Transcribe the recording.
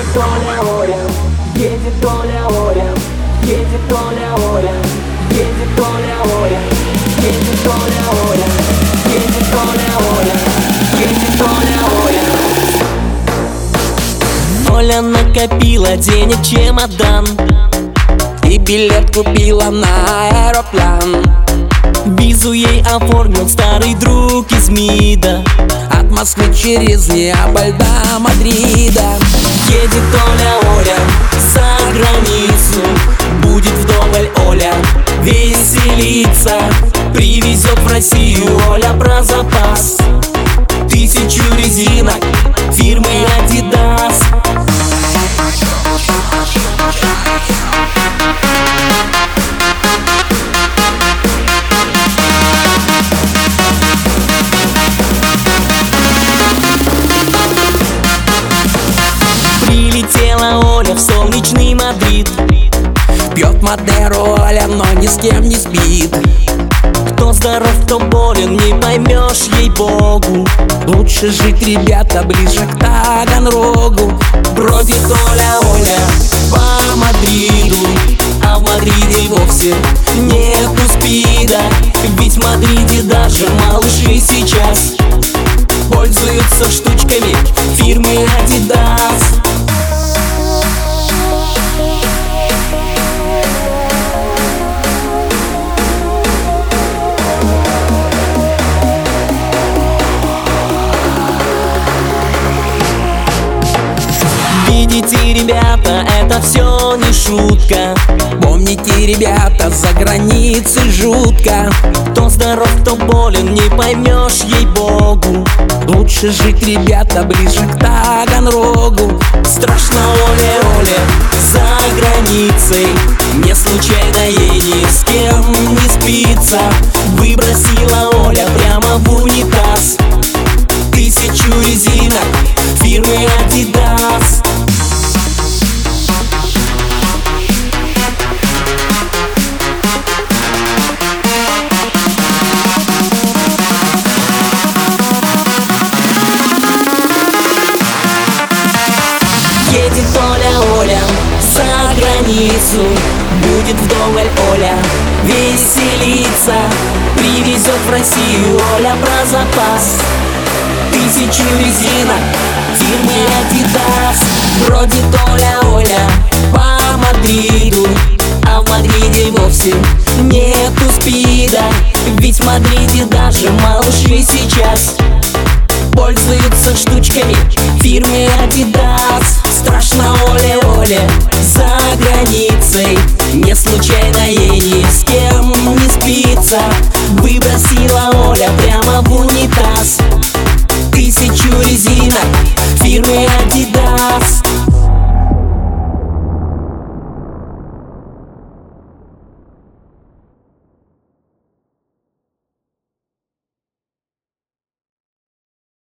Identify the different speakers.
Speaker 1: Оля, Оля, едет Оля, Оля, едет Оля, Оля, едет Оля, Оля, едет Оля, Оля, едет Оля, Оля, едет Оля, Оля. Оля накопила денег чемодан и билет купила на аэроплан. Визу ей оформил старый друг из МИДа, от Москвы через Неаполь до Мадрида. Едет Оля, Оля за границу, будет вдоволь Оля веселиться. Привезет в Россию Оля про запас 1000 резинок фирмы Adidas. Прилетела Оля в солнечный Мадрид, пьет Мадеру Оля, но ни с кем не спит. Кто здоров, кто болен, не поймешь, ей-богу. Лучше жить, ребята, ближе к Таганрогу. Бродит Оля, Оля по Мадриду, а в Мадриде вовсе нету спида. Ведь в Мадриде даже малыши сейчас пользуются штучками фирмы Adidas. Видите, ребята, это все не шутка. Помните, ребята, за границей жутко. Кто здоров, кто болен, не поймешь, ей-богу. Лучше жить, ребята, ближе к Таганрогу. Страшно Оле, Оле за границей, не случайно ей ни с кем не спится. Выбросила Оля прямо в унитаз 1000 резинок фирмы Adidas. Едет Оля, Оля за границу, будет вдоволь Оля веселиться. Привезет в Россию Оля про запас 1000 резинок фирмы Adidas. Бродит Оля, Оля по Мадриду, а в Мадриде вовсе нету спида. Ведь в Мадриде даже малыши сейчас пользуются штучками фирмы Adidas. Страшно Оле, Оле за границей, не случайно ей ни с кем не спится. Выбросила Оля прямо в унитаз 1000 резинок фирмы Adidas.